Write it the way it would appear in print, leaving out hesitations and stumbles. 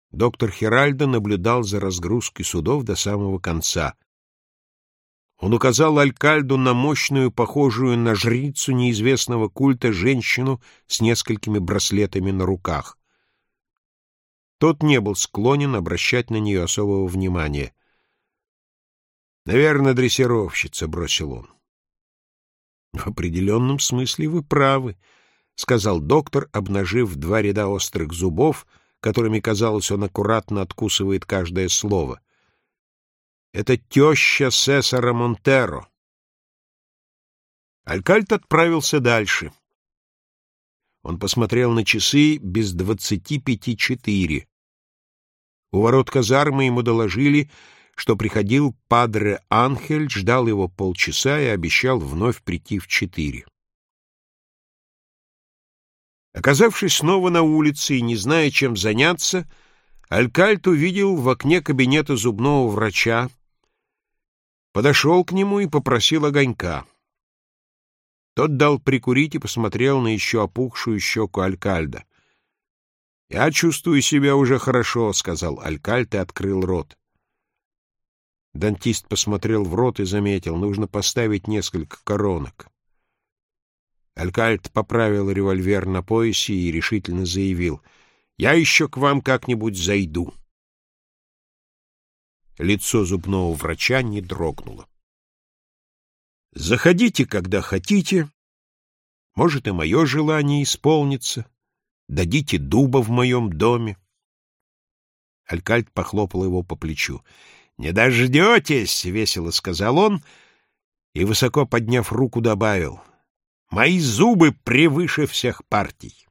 Доктор Хиральдо наблюдал за разгрузкой судов до самого конца. Он указал Алькальду на мощную, похожую на жрицу неизвестного культа, женщину с несколькими браслетами на руках. Тот не был склонен обращать на нее особого внимания. «Наверное, дрессировщица», — бросил он. «В определенном смысле вы правы», — сказал доктор, обнажив 2 ряда острых зубов, которыми, казалось, он аккуратно откусывает каждое слово. «Это теща Сесара Монтеро». Алькальд отправился дальше. Он посмотрел на часы без 4:25. У ворот казармы ему доложили, что приходил падре Анхель, ждал его полчаса и обещал вновь прийти в 4. Оказавшись снова на улице и не зная, чем заняться, Алькальд увидел в окне кабинета зубного врача, подошел к нему и попросил огонька. Тот дал прикурить и посмотрел на еще опухшую щеку Алькальда. «Я чувствую себя уже хорошо», — сказал Алькальд и открыл рот. Дантист посмотрел в рот и заметил: нужно поставить несколько коронок. Алькальд поправил револьвер на поясе и решительно заявил: «Я еще к вам как-нибудь зайду». Лицо зубного врача не дрогнуло. «Заходите, когда хотите. Может, и мое желание исполнится. Дадите дуба в моем доме». Алькальд похлопал его по плечу. «Не дождетесь», — весело сказал он, и, высоко подняв руку, добавил: «Мои зубы превыше всех партий».